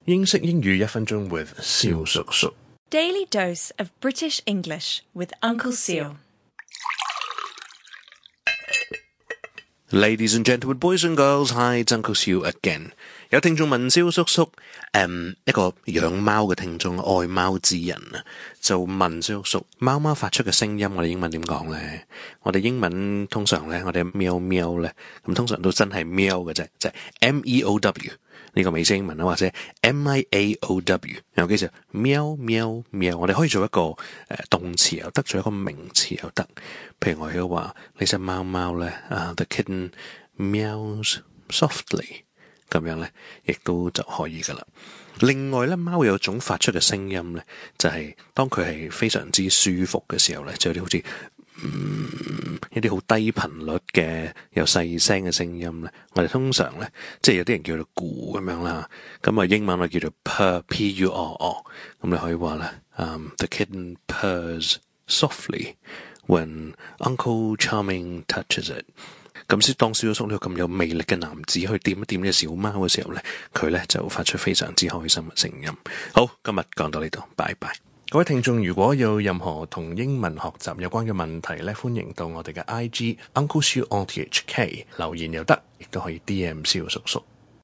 英式英語1分鐘 with 蕭叔叔。 Daily dose of British English with Uncle Seal. Ladies and gentlemen, boys and girls, hi, it's Uncle Seal again. 有聽眾問蕭叔叔，一個養貓嘅聽眾，愛貓之人啊，就問蕭叔叔，貓貓發出嘅聲音，我哋英文點講咧？我哋英文通常咧，我哋喵喵咧，咁通常都真係喵嘅啫，即係 MEOW 呢個美式英文啦，或者 MIAOW， 有幾時喵喵喵，我哋可以做一個動詞又得，做一個名詞又得。譬如我哋話呢隻貓貓咧，the kitten meows softly， 咁樣咧，亦都就可以噶啦。另外咧，貓有種發出嘅聲音咧，就係當佢係非常之舒服嘅時候咧，就有啲好似一啲好低頻率嘅又細聲嘅聲音咧，我哋通常咧，即係有啲人叫做咕咁樣啦，咁啊英文我叫做 purr P-U-R-R， 咁你可以話咧，the kitten purrs softly when Uncle Charming touches it。咁先當蕭叔呢個咁有魅力嘅男子去掂一掂隻小貓嘅時候咧，佢咧就發出非常之開心嘅聲音。好，今日講到呢度，拜拜。各位聽眾，如果有任何同英文學習有關嘅問題咧，歡迎到我哋嘅 IG Uncle Seal on THK 留言又得，亦都可以 DM 蕭叔叔。